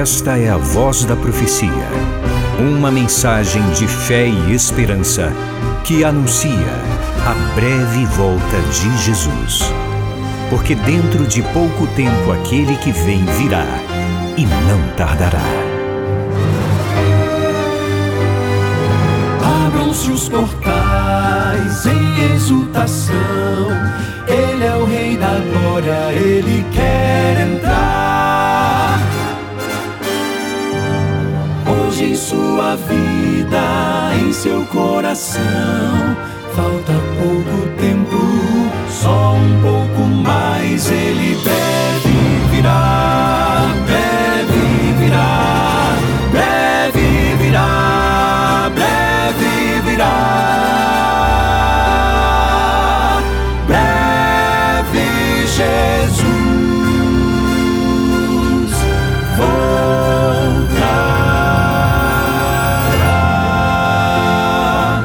Esta é a Voz da Profecia, uma mensagem de fé e esperança que anuncia a breve volta de Jesus. Porque dentro de pouco tempo aquele que vem virá e não tardará. Abram-se os portais em exultação, Ele é o Rei da Glória, Ele quer entrar. Hoje em sua vida, em seu coração, falta pouco tempo, só um pouco mais. Ele breve virá, breve virá, breve virá, breve virá. Breve Jesus voltará.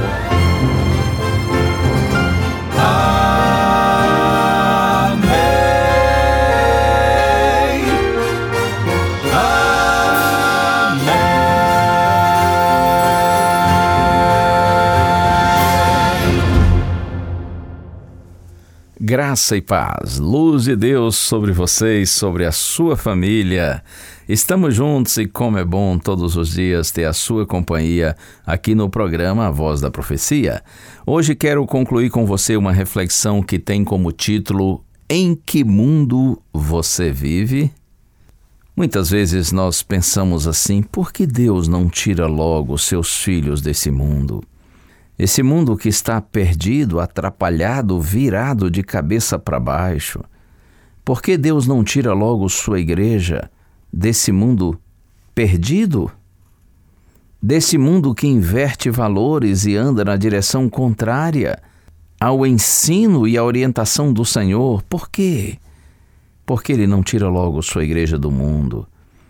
Graça e paz, luz de Deus sobre vocês, sobre a sua família. Estamos juntos e como é bom todos os dias ter a sua companhia aqui no programa A Voz da Profecia. Hoje quero concluir com você uma reflexão que tem como título: Em que mundo você vive? Muitas vezes nós pensamos assim: por que Deus não tira logo seus filhos desse mundo? Esse mundo que está perdido, atrapalhado, virado de cabeça para baixo. Por que Deus não tira logo sua igreja desse mundo perdido? Desse mundo que inverte valores e anda na direção contrária ao ensino e à orientação do Senhor? Por quê? Por que Ele não tira logo sua igreja do mundo?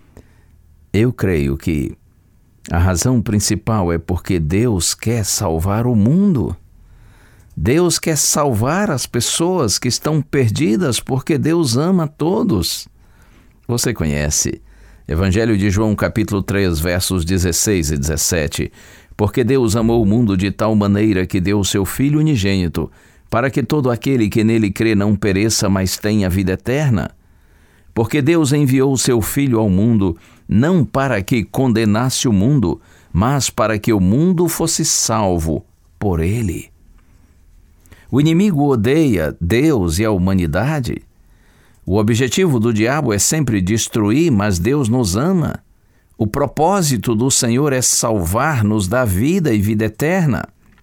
Eu creio que a razão principal é porque Deus quer salvar o mundo. Deus quer salvar as pessoas que estão perdidas, porque Deus ama todos. Você conhece Evangelho de João, capítulo 3, versos 16 e 17. Porque Deus amou o mundo de tal maneira que deu o seu Filho unigênito, para que todo aquele que nele crê não pereça, mas tenha vida eterna. Porque Deus enviou o seu Filho ao mundo, não para que condenasse o mundo, mas para que o mundo fosse salvo por ele. O inimigo odeia Deus e a humanidade. O objetivo do diabo é sempre destruir, mas Deus nos ama. O propósito do Senhor é salvar-nos da vida e vida eterna.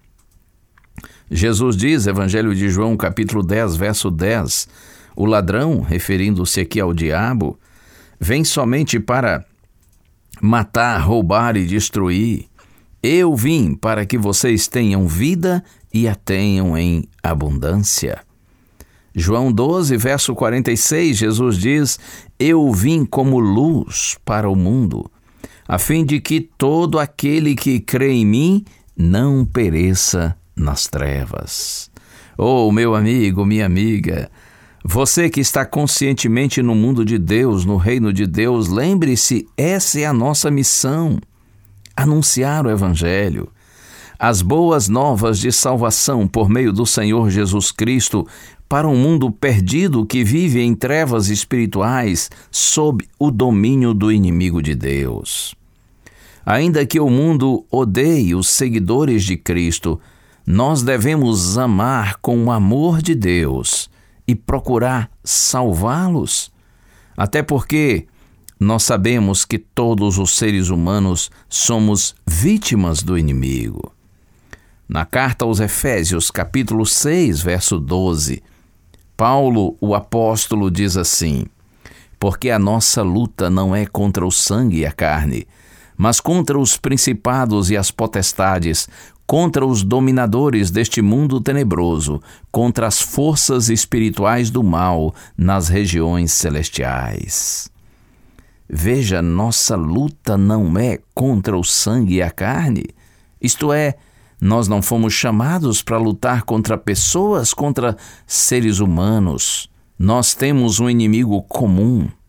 Jesus diz, Evangelho de João, capítulo 10, verso 10, o ladrão, referindo-se aqui ao diabo, vem somente para matar, roubar e destruir. Eu vim para que vocês tenham vida e a tenham em abundância. João 12, verso 46, Jesus diz: Eu vim como luz para o mundo, a fim de que todo aquele que crê em mim não pereça nas trevas. Oh, meu amigo, minha amiga, você que está conscientemente no mundo de Deus, no reino de Deus, lembre-se, essa é a nossa missão: anunciar o Evangelho, as boas novas de salvação por meio do Senhor Jesus Cristo para um mundo perdido que vive em trevas espirituais sob o domínio do inimigo de Deus. Ainda que o mundo odeie os seguidores de Cristo, nós devemos amar com o amor de Deus e procurar salvá-los, até porque nós sabemos que todos os seres humanos somos vítimas do inimigo. Na carta aos Efésios, capítulo 6, verso 12, Paulo, o apóstolo, diz assim: Porque a nossa luta não é contra o sangue e a carne, mas contra os principados e as potestades, contra os dominadores deste mundo tenebroso, contra as forças espirituais do mal nas regiões celestiais. Veja, nossa luta não é contra o sangue e a carne. Isto é, nós não fomos chamados para lutar contra pessoas, contra seres humanos. Nós temos um inimigo comum.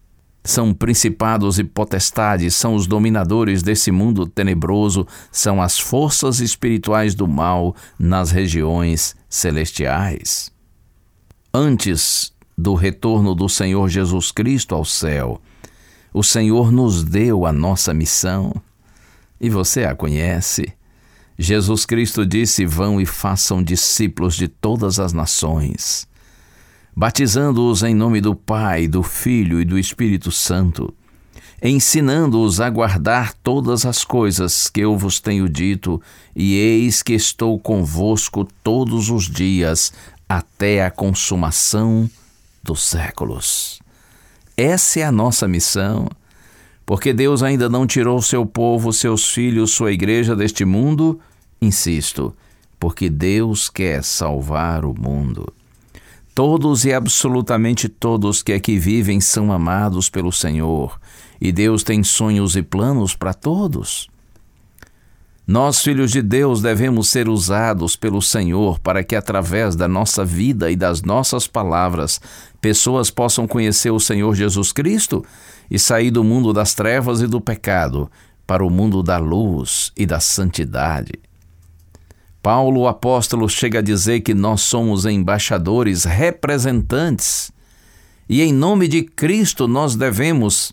são principados e potestades, são os dominadores desse mundo tenebroso, são as forças espirituais do mal nas regiões celestiais. Antes do retorno do Senhor Jesus Cristo ao céu, o Senhor nos deu a nossa missão, e você a conhece. Jesus Cristo disse: vão e façam discípulos de todas as nações, batizando-os em nome do Pai, do Filho e do Espírito Santo, ensinando-os a guardar todas as coisas que eu vos tenho dito, e eis que estou convosco todos os dias, até a consumação dos séculos. Essa é a nossa missão, porque Deus ainda não tirou seu povo, seus filhos, sua igreja deste mundo, insisto, porque Deus quer salvar o mundo. Todos e absolutamente todos que aqui vivem são amados pelo Senhor, e Deus tem sonhos e planos para todos. Nós, filhos de Deus, devemos ser usados pelo Senhor para que, através da nossa vida e das nossas palavras, pessoas possam conhecer o Senhor Jesus Cristo e sair do mundo das trevas e do pecado para o mundo da luz e da santidade. Paulo, o apóstolo, chega a dizer que nós somos embaixadores, representantes, e em nome de Cristo nós devemos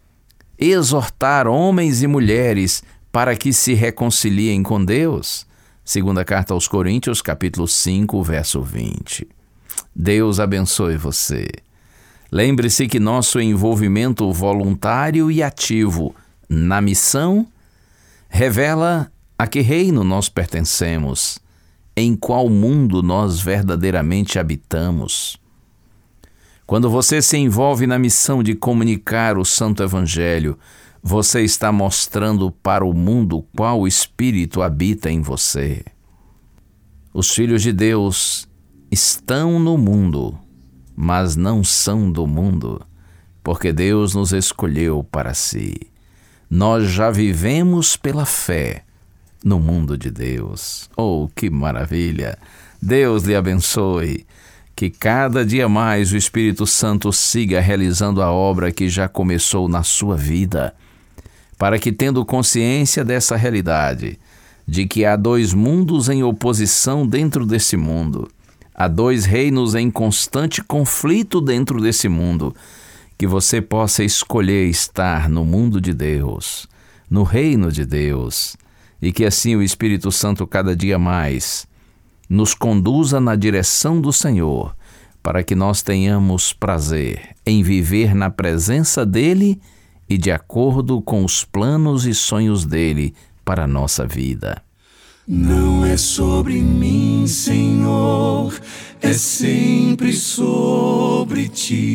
exortar homens e mulheres para que se reconciliem com Deus. Segunda carta aos Coríntios, capítulo 5, verso 20. Deus abençoe você. Lembre-se que nosso envolvimento voluntário e ativo na missão revela a que reino nós pertencemos, em qual mundo nós verdadeiramente habitamos. Quando você se envolve na missão de comunicar o Santo Evangelho, você está mostrando para o mundo qual Espírito habita em você. Os filhos de Deus estão no mundo, mas não são do mundo, porque Deus nos escolheu para si. Nós já vivemos pela fé no mundo de Deus. Oh, que maravilha! Deus lhe abençoe. Que cada dia mais o Espírito Santo siga realizando a obra que já começou na sua vida, para que, tendo consciência dessa realidade, de que há dois mundos em oposição dentro desse mundo, há dois reinos em constante conflito dentro desse mundo, que você possa escolher estar no mundo de Deus, no reino de Deus, e que assim o Espírito Santo cada dia mais nos conduza na direção do Senhor, para que nós tenhamos prazer em viver na presença dEle e de acordo com os planos e sonhos dEle para a nossa vida. Não é sobre mim, Senhor, é sempre sobre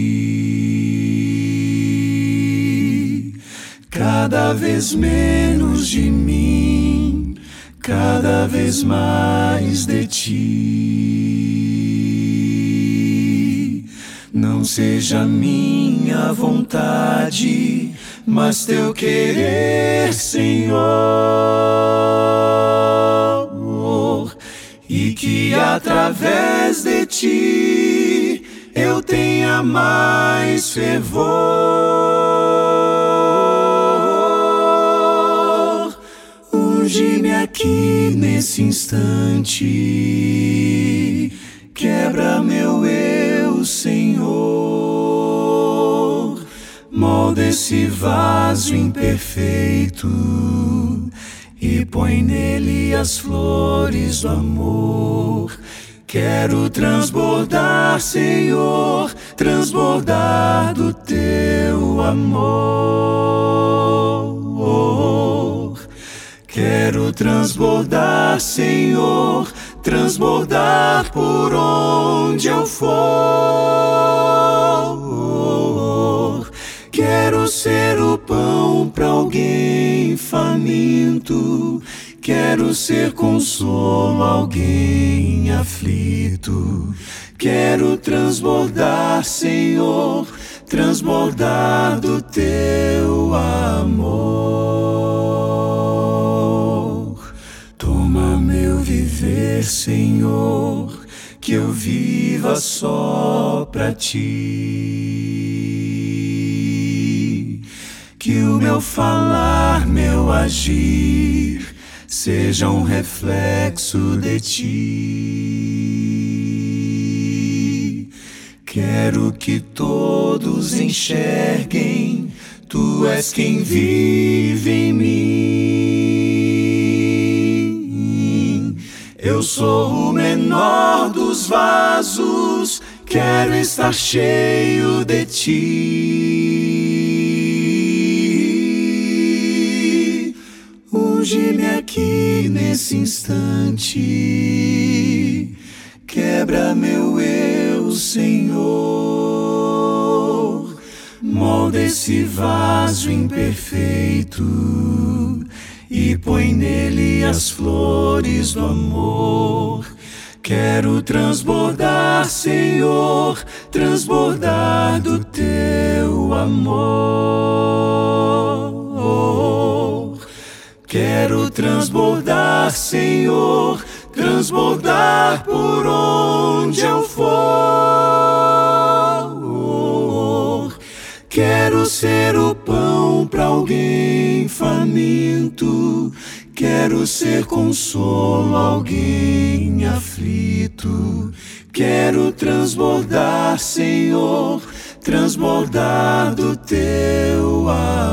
Ti. Cada vez menos de mim, cada vez mais de Ti. Não seja minha vontade, mas Teu querer, Senhor. E que através de Ti eu tenha mais fervor. Unge-me aqui nesse instante, quebra meu eu, Senhor. Molda esse vaso imperfeito e põe nele as flores do amor. Quero transbordar, Senhor, transbordar do Teu amor. Quero transbordar, Senhor, transbordar por onde eu for. Quero ser o pão para alguém faminto, quero ser consolo a alguém aflito. Quero transbordar, Senhor, transbordar do Teu amor. Toma meu viver, Senhor, que eu viva só para Ti. que o meu falar, meu agir, seja um reflexo de ti. Quero que todos enxerguem, tu és quem vive em mim. Eu sou o menor dos vasos, quero estar cheio de ti. Unge-me aqui nesse instante, quebra meu eu, Senhor. Molda esse vaso imperfeito e põe nele as flores do amor. Quero transbordar, Senhor, transbordar do teu amor. Quero transbordar, Senhor, transbordar por onde eu for. Quero ser o pão para alguém faminto, quero ser consolo a alguém aflito. Quero transbordar, Senhor, transbordar do teu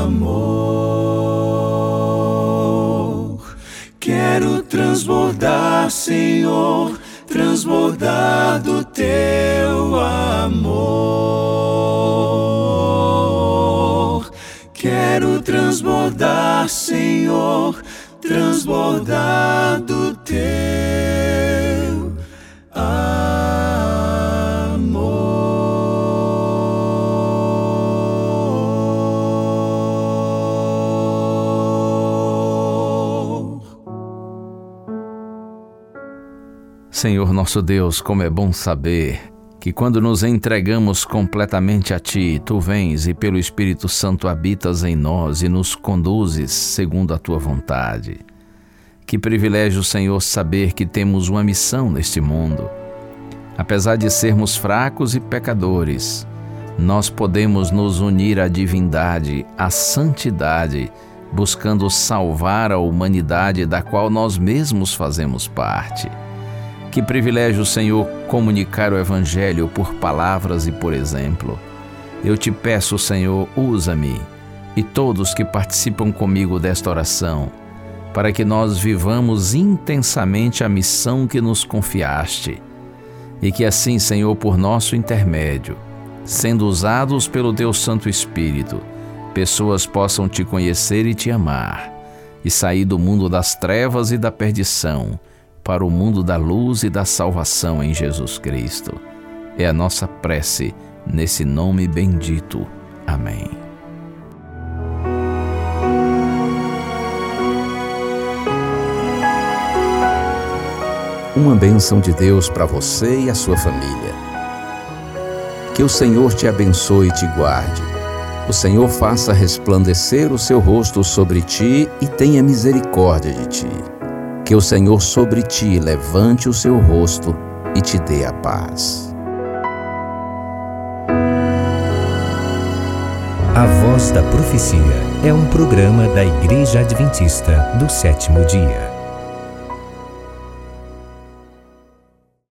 amor. Quero transbordar, Senhor, transbordar do teu amor. Quero transbordar, Senhor, transbordar do teu amor. Senhor nosso Deus, como é bom saber que quando nos entregamos completamente a Ti, Tu vens e pelo Espírito Santo habitas em nós e nos conduzes segundo a Tua vontade. Que privilégio, Senhor, saber que temos uma missão neste mundo. Apesar de sermos fracos e pecadores, nós podemos nos unir à divindade, à santidade, buscando salvar a humanidade da qual nós mesmos fazemos parte. Que privilégio, Senhor, comunicar o Evangelho por palavras e por exemplo. Eu te peço, Senhor, usa-me e todos que participam comigo desta oração, para que nós vivamos intensamente a missão que nos confiaste. E que assim, Senhor, por nosso intermédio, sendo usados pelo Teu Santo Espírito, pessoas possam Te conhecer e Te amar, e sair do mundo das trevas e da perdição, para o mundo da luz e da salvação em Jesus Cristo. É a nossa prece, nesse nome bendito. Amém. Uma bênção de Deus para você e a sua família. Que o Senhor te abençoe e te guarde. O Senhor faça resplandecer o seu rosto sobre ti e tenha misericórdia de ti. Que o Senhor sobre ti levante o seu rosto e te dê a paz. A Voz da Profecia é um programa da Igreja Adventista do Sétimo Dia.